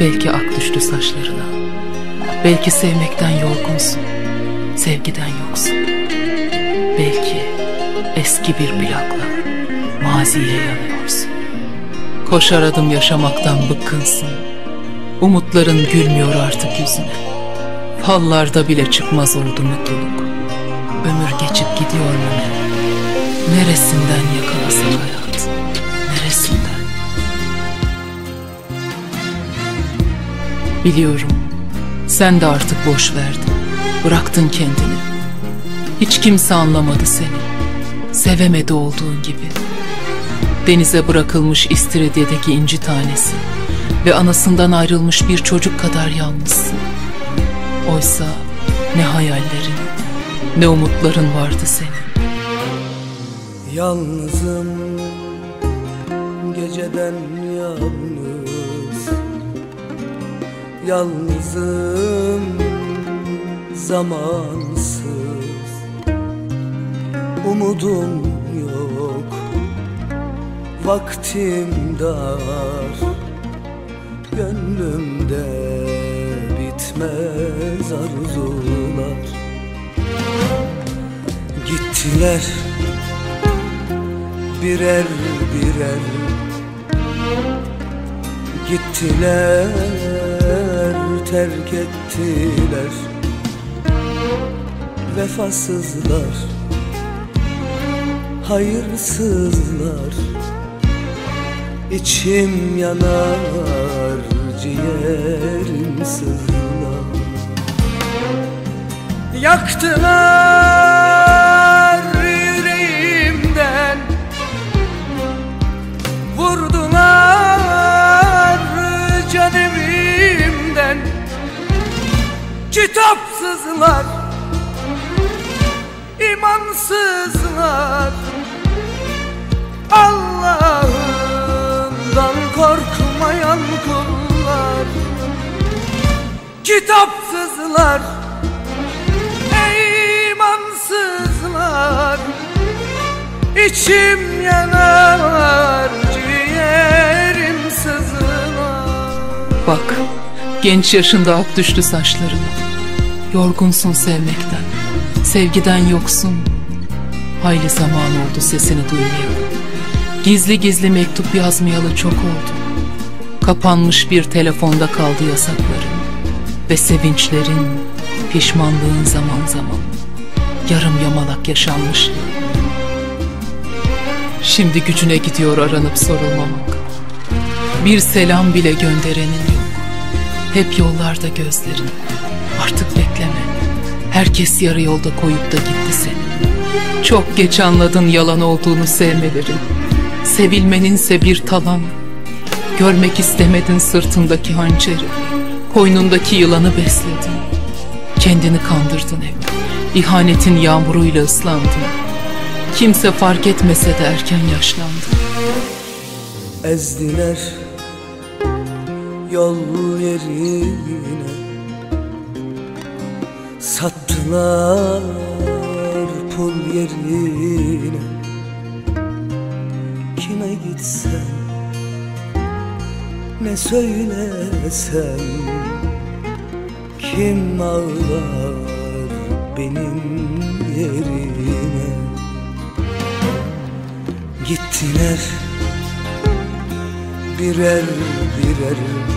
Belki ak düştü saçlarına. Belki sevmekten yorgunsun, sevgiden yoksun. Belki eski bir plakla maziye yanıyorsun. Koşar adım yaşamaktan bıkkınsın. Umutların gülmüyor artık yüzüne. Fallarda bile çıkmaz oldu mutluluk. Ömür geçip gidiyor mu ne? Neresinden yakalasın hayat? Neresinden? Biliyorum, sen de artık boş verdin. Bıraktın kendini. Hiç kimse anlamadı seni. Sevemedi olduğun gibi. Denize bırakılmış İstiridye'deki inci tanesi ve anasından ayrılmış bir çocuk kadar yalnızsın. Oysa ne hayallerin, ne umutların vardı senin. Yalnızım, geceden yalnız. Yalnızım, zamansız. Umudum yok, vaktim dar. Gönlümde bitmez arzular. Gittiler birer birer, gittiler, terk ettiler. Vefasızlar, hayırsızlar. İçim yanar, ciğerim sızlar. Yaktılar yüreğimden, vurdular can evimden. Kitapsızlar, imansızlar. Allah'ından korkmayan kullar. Kitapsızlar, imansızlar. İçim yanar, ciğerim sızlar. Bak, genç yaşında ak düştü saçlarına. Yorgunsun sevmekten, sevgiden yoksun. Hayli zaman oldu sesini duymayalı. Gizli gizli mektup yazmayalı çok oldu. Kapanmış bir telefonda kaldı yasakların ve sevinçlerin, pişmanlığın zaman zaman. Yarım yamalak yaşanmışlığı. Şimdi gücüne gidiyor aranıp sorulmamak. Bir selam bile gönderenin yok. Hep yollarda gözlerin. Artık bekleme. Herkes yarı yolda koyup da gitti seni. Çok geç anladın yalan olduğunu sevmelerin. Sevilmeninse bir talan. Görmek istemedin sırtındaki hançeri. Koynundaki yılanı besledin. Kendini kandırdın hep. İhanetin yağmuruyla ıslandın. Kimse fark etmese de erken yaşlandın. Ezdiler yol yerine, sattılar pul yerine. Kime gitsem, ne söylesem, kim ağlar benim yerime. Gittiler birer birer,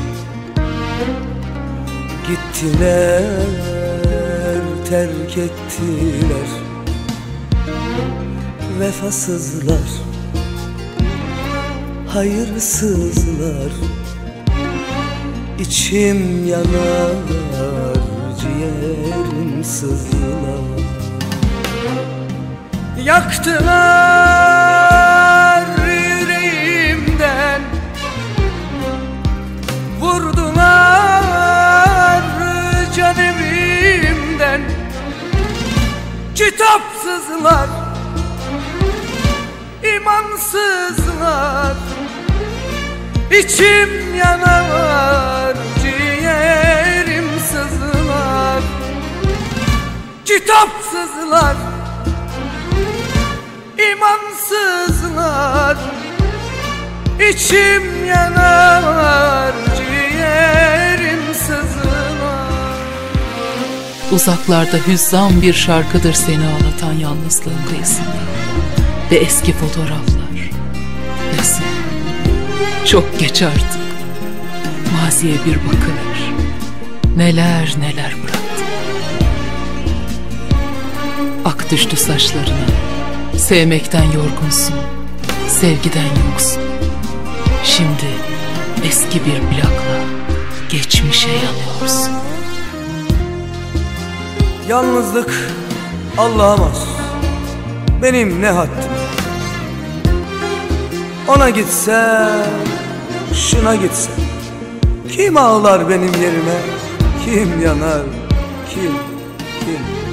gittiler, terk ettiler. Vefasızlar, hayırsızlar. İçim yanar, ciğerim sızlar. Yaktılar yüreğimden, vurdular can evimden. Kitapsızlar, imansızlar. İçim yanar, ciğerim sızlar. Kitapsızlar, imansızlar. İçim yanar, ciğerim Uzaklarda hüzzam bir şarkıdır seni ağlatan yalnızlığın kıyısında. Ve eski fotoğraflar, yazın. Çok geç artık. Maziye bir bakıver. Neler neler bıraktı. Ak düştü saçlarına. Sevmekten yorgunsun, sevgiden yoksun. Şimdi eski bir plakla geçmişe yanıyorsun. Yalnızlık Allah'a mahsus. Benim ne haddim? Ona gitsem, şuna gitsem, kim ağlar benim yerime? Kim yanar, kim?